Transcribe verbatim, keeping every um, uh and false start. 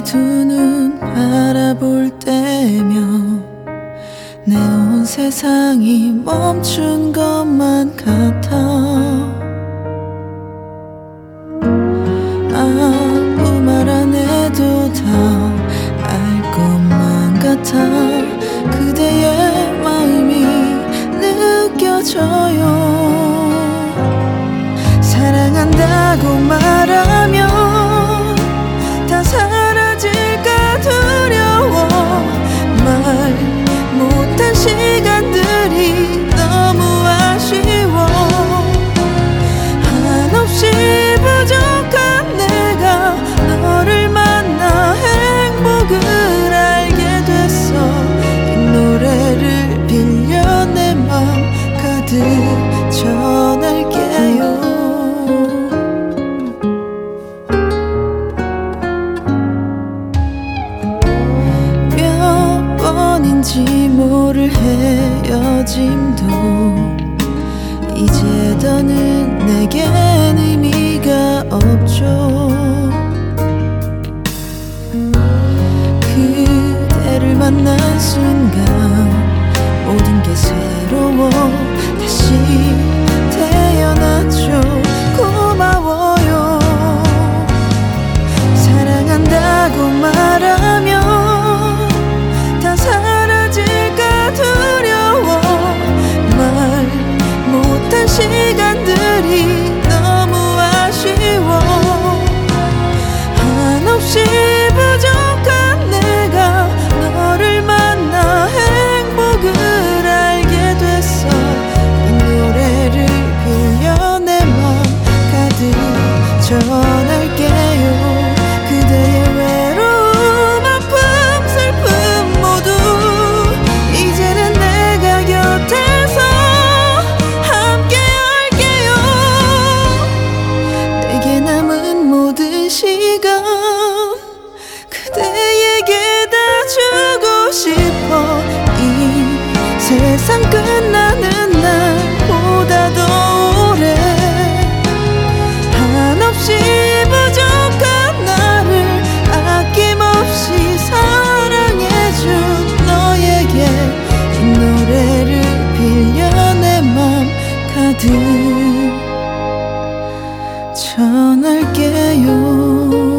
두 눈 바라볼 때면 내 온 세상이 멈춘 것만 같아. 아무 말 안 해도 다 알 것만 같아. 그대의 마음이 느껴져요. 사랑한다고 말하면 다 사라질까 두려워. 말 못한 시간들이 너무 아쉬워. 한없이 부족한 내가 너를 만나 행복을 알게 됐어. 이 노래를 빌려 내 맘 가득 전할게요. 몇 번인지 모를 헤어짐도 이제 더는 내겐 의미가 없죠. 그대를 만난 순간 모든 게 새로워. 다시 태어났죠. 고마워요. 사랑한다고 말하면 다 사라질까 두려워. 말 못한 시간들이 너무 아쉬워. 한없이 부족한 내가 너를 만나 행복을 알게 됐어. 이 노래를 빌려 내 맘 가득 전할게요. 그대의 외로움, 아픔, 슬픔 모두 이제는 내가 곁에서 함께 할게요. 내게 남은 모든 시간 그대에게 다 주고 싶어. 이 세상 끝나는 날보다 더 오래 한없이 부족한 나를 아낌없이 사랑해준 너에게 이 노래를 빌려 내 맘 가득 전할게요.